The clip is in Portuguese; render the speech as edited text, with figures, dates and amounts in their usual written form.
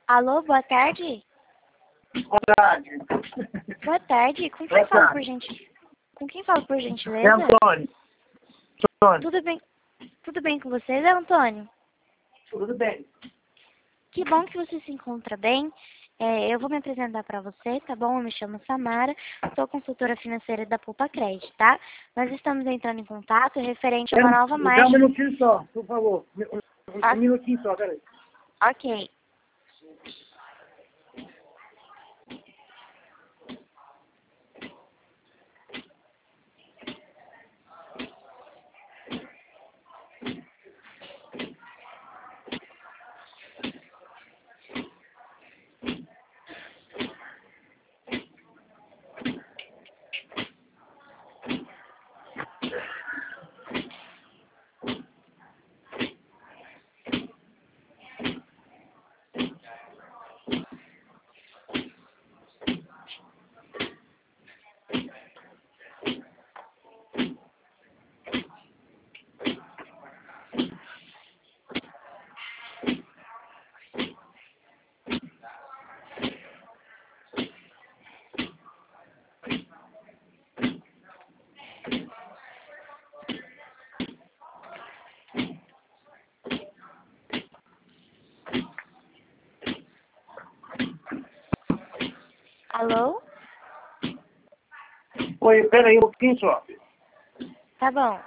Alô, boa tarde? Boa tarde. Boa tarde. Com quem Boa falo tarde. por Com quem falo por É gentileza? Antônio. Antônio. Tudo bem? Tudo bem com você, Zé Antônio? Tudo bem. Que bom que você se encontra bem. Eu vou me apresentar para você, tá bom? Eu me chamo Samara, sou consultora financeira da Poupa Crédito, tá? Nós estamos entrando em contato referente a uma nova Me dá um margem. minutinho só, por favor. Ah. Um minutinho só, peraí. Ok. Alô? Oi, peraí um pouquinho só. Tá bom.